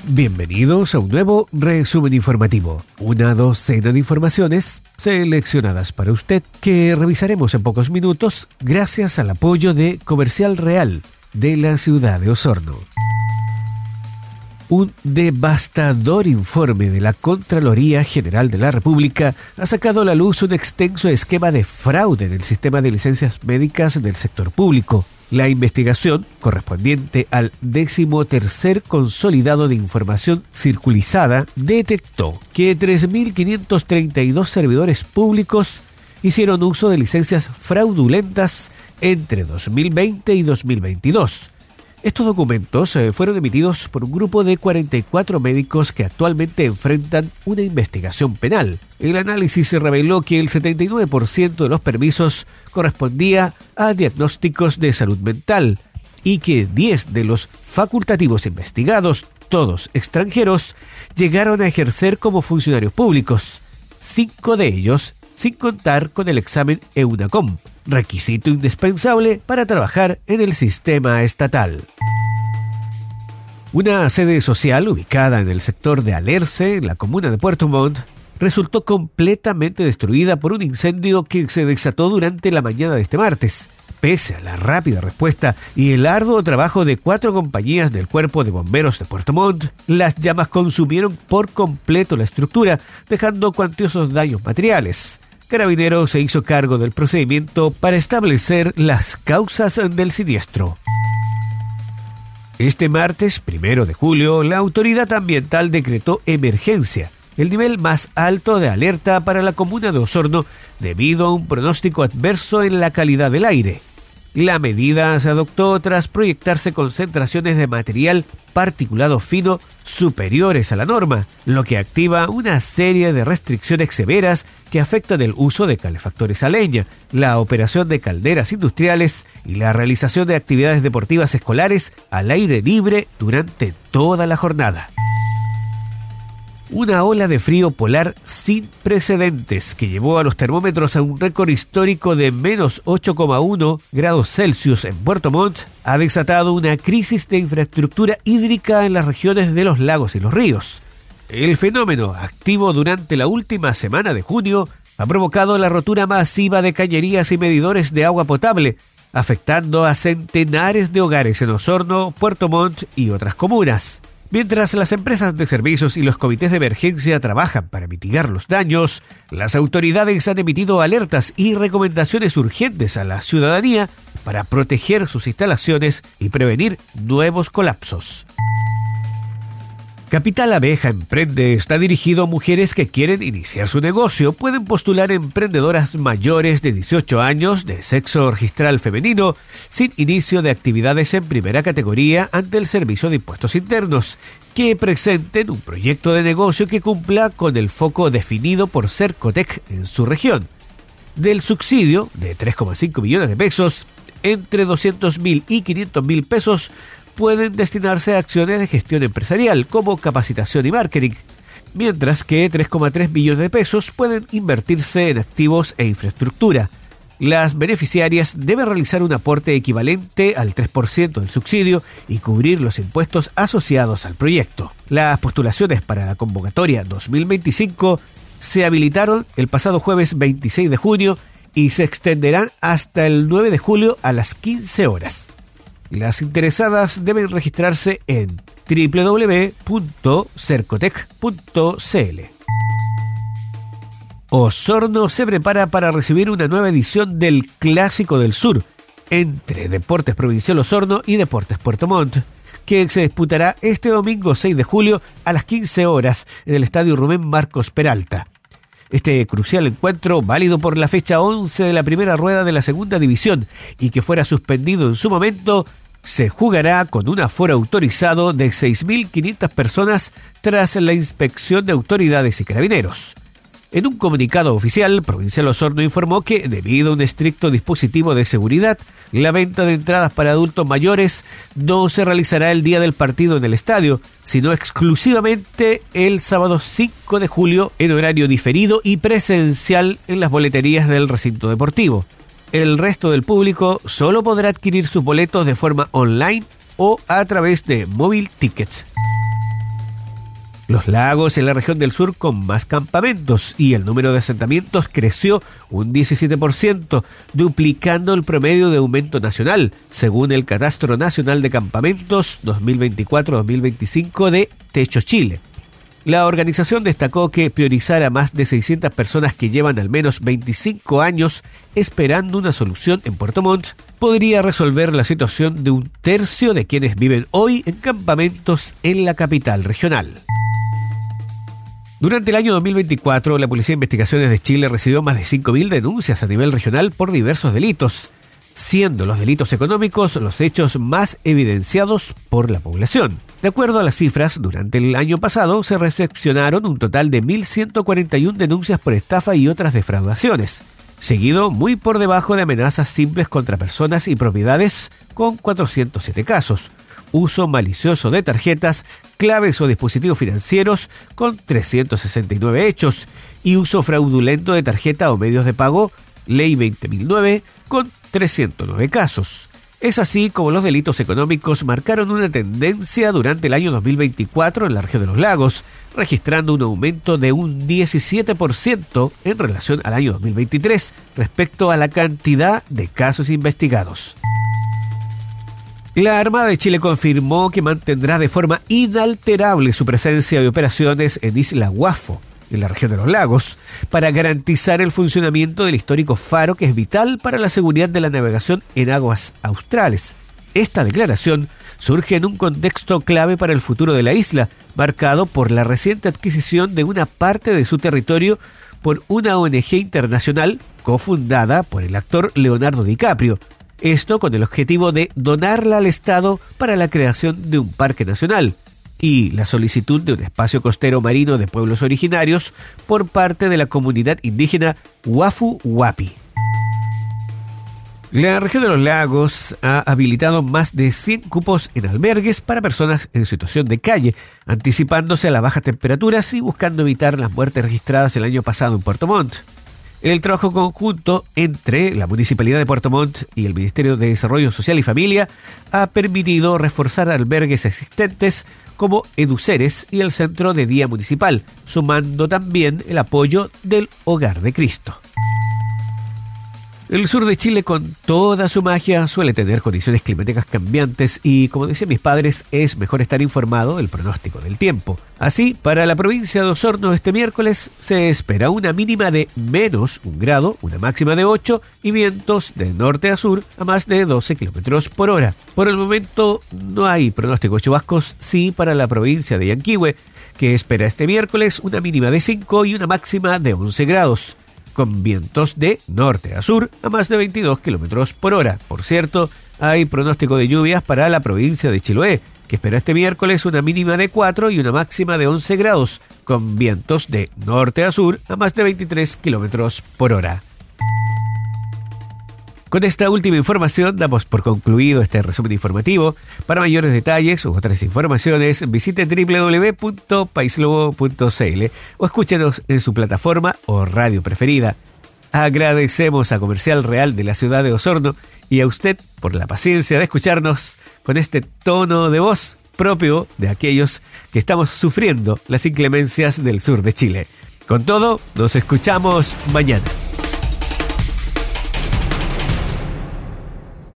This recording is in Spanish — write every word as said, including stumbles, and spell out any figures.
Bienvenidos a un nuevo resumen informativo, una docena de informaciones seleccionadas para usted que revisaremos en pocos minutos gracias al apoyo de Comercial Real de la ciudad de Osorno. Un devastador informe de la Contraloría General de la República ha sacado a la luz un extenso esquema de fraude en el sistema de licencias médicas del sector público. La investigación, correspondiente al décimo tercer consolidado de información circulizada, detectó que tres mil quinientos treinta y dos servidores públicos hicieron uso de licencias fraudulentas entre dos mil veinte y dos mil veintidós. Estos documentos eh, fueron emitidos por un grupo de cuarenta y cuatro médicos que actualmente enfrentan una investigación penal. El análisis reveló que el setenta y nueve por ciento de los permisos correspondía a diagnósticos de salud mental y que diez de los facultativos investigados, todos extranjeros, llegaron a ejercer como funcionarios públicos. Cinco de ellos sin contar con el examen EUNACOM, requisito indispensable para trabajar en el sistema estatal. Una sede social ubicada en el sector de Alerce, en la comuna de Puerto Montt, resultó completamente destruida por un incendio que se desató durante la mañana de este martes. Pese a la rápida respuesta y el arduo trabajo de cuatro compañías del Cuerpo de Bomberos de Puerto Montt, las llamas consumieron por completo la estructura, dejando cuantiosos daños materiales. Carabineros se hizo cargo del procedimiento para establecer las causas del siniestro. Este martes, primero de julio, la autoridad ambiental decretó emergencia, el nivel más alto de alerta para la comuna de Osorno debido a un pronóstico adverso en la calidad del aire. La medida se adoptó tras proyectarse concentraciones de material particulado fino superiores a la norma, lo que activa una serie de restricciones severas que afectan el uso de calefactores a leña, la operación de calderas industriales y la realización de actividades deportivas escolares al aire libre durante toda la jornada. Una ola de frío polar sin precedentes que llevó a los termómetros a un récord histórico de menos ocho coma uno grados Celsius en Puerto Montt ha desatado una crisis de infraestructura hídrica en las regiones de los lagos y los ríos. El fenómeno, activo durante la última semana de junio, ha provocado la rotura masiva de cañerías y medidores de agua potable, afectando a centenares de hogares en Osorno, Puerto Montt y otras comunas. Mientras las empresas de servicios y los comités de emergencia trabajan para mitigar los daños, las autoridades han emitido alertas y recomendaciones urgentes a la ciudadanía para proteger sus instalaciones y prevenir nuevos colapsos. Capital Abeja Emprende está dirigido a mujeres que quieren iniciar su negocio. Pueden postular emprendedoras mayores de dieciocho años de sexo registral femenino sin inicio de actividades en primera categoría ante el Servicio de Impuestos Internos, que presenten un proyecto de negocio que cumpla con el foco definido por Cercotec en su región. Del subsidio de tres coma cinco millones de pesos, entre doscientos mil y quinientos mil pesos pueden destinarse a acciones de gestión empresarial como capacitación y marketing, mientras que tres coma tres millones de pesos pueden invertirse en activos e infraestructura. Las beneficiarias deben realizar un aporte equivalente al tres por ciento del subsidio y cubrir los impuestos asociados al proyecto. Las postulaciones para la convocatoria dos mil veinticinco se habilitaron el pasado jueves veintiséis de junio y se extenderán hasta el nueve de julio a las quince horas. Las interesadas deben registrarse en doble u doble u doble u punto cercotec punto c l. Osorno se prepara para recibir una nueva edición del Clásico del Sur entre Deportes Provincial Osorno y Deportes Puerto Montt, que se disputará este domingo seis de julio a las quince horas en el Estadio Rubén Marcos Peralta. Este crucial encuentro, válido por la fecha once de la primera rueda de la segunda división y que fuera suspendido en su momento, se jugará con un aforo autorizado de seis mil quinientas personas tras la inspección de autoridades y carabineros. En un comunicado oficial, Provincial Osorno informó que, debido a un estricto dispositivo de seguridad, la venta de entradas para adultos mayores no se realizará el día del partido en el estadio, sino exclusivamente el sábado cinco de julio en horario diferido y presencial en las boleterías del recinto deportivo. El resto del público solo podrá adquirir sus boletos de forma online o a través de Móvil Tickets. Los Lagos es la región del sur con más campamentos y el número de asentamientos creció un diecisiete por ciento, duplicando el promedio de aumento nacional, según el Catastro Nacional de Campamentos dos mil veinticuatro dos mil veinticinco de Techo Chile. La organización destacó que priorizar a más de seiscientas personas que llevan al menos veinticinco años esperando una solución en Puerto Montt podría resolver la situación de un tercio de quienes viven hoy en campamentos en la capital regional. Durante el año dos mil veinticuatro, la Policía de Investigaciones de Chile recibió más de cinco mil denuncias a nivel regional por diversos delitos, siendo los delitos económicos los hechos más evidenciados por la población. De acuerdo a las cifras, durante el año pasado se recepcionaron un total de mil ciento cuarenta y una denuncias por estafa y otras defraudaciones, seguido muy por debajo de amenazas simples contra personas y propiedades con cuatrocientos siete casos, uso malicioso de tarjetas, claves o dispositivos financieros con trescientos sesenta y nueve hechos y uso fraudulento de tarjeta o medios de pago, ley veinte mil nueve, con trescientos nueve casos. Es así como los delitos económicos marcaron una tendencia durante el año dos mil veinticuatro en la región de los Lagos, registrando un aumento de un diecisiete por ciento en relación al año dos mil veintitrés respecto a la cantidad de casos investigados. La Armada de Chile confirmó que mantendrá de forma inalterable su presencia y operaciones en Isla Guafo, en la región de los Lagos, para garantizar el funcionamiento del histórico faro que es vital para la seguridad de la navegación en aguas australes. Esta declaración surge en un contexto clave para el futuro de la isla, marcado por la reciente adquisición de una parte de su territorio por una O N Ge internacional cofundada por el actor Leonardo DiCaprio. Esto con el objetivo de donarla al Estado para la creación de un parque nacional y la solicitud de un espacio costero marino de pueblos originarios por parte de la comunidad indígena Wafu Wapi. La región de los Lagos ha habilitado más de cien cupos en albergues para personas en situación de calle, anticipándose a las bajas temperaturas y buscando evitar las muertes registradas el año pasado en Puerto Montt. El trabajo conjunto entre la Municipalidad de Puerto Montt y el Ministerio de Desarrollo Social y Familia ha permitido reforzar albergues existentes como Educeres y el Centro de Día Municipal, sumando también el apoyo del Hogar de Cristo. El sur de Chile, con toda su magia, suele tener condiciones climáticas cambiantes y, como decían mis padres, es mejor estar informado del pronóstico del tiempo. Así, para la provincia de Osorno este miércoles se espera una mínima de menos un grado, una máxima de ocho y vientos de norte a sur a más de doce kilómetros por hora. Por el momento no hay pronóstico de chubascos, sí para la provincia de Yanquihue, que espera este miércoles una mínima de cinco y una máxima de once grados. Con vientos de norte a sur a más de veintidós kilómetros por hora. Por cierto, hay pronóstico de lluvias para la provincia de Chiloé, que espera este miércoles una mínima de cuatro y una máxima de once grados, con vientos de norte a sur a más de veintitrés kilómetros por hora. Con esta última información damos por concluido este resumen informativo. Para mayores detalles u otras informaciones, visite doble u doble u doble u punto paislobo punto c l o escúchenos en su plataforma o radio preferida. Agradecemos a Comercial Real de la ciudad de Osorno y a usted por la paciencia de escucharnos con este tono de voz propio de aquellos que estamos sufriendo las inclemencias del sur de Chile. Con todo, nos escuchamos mañana.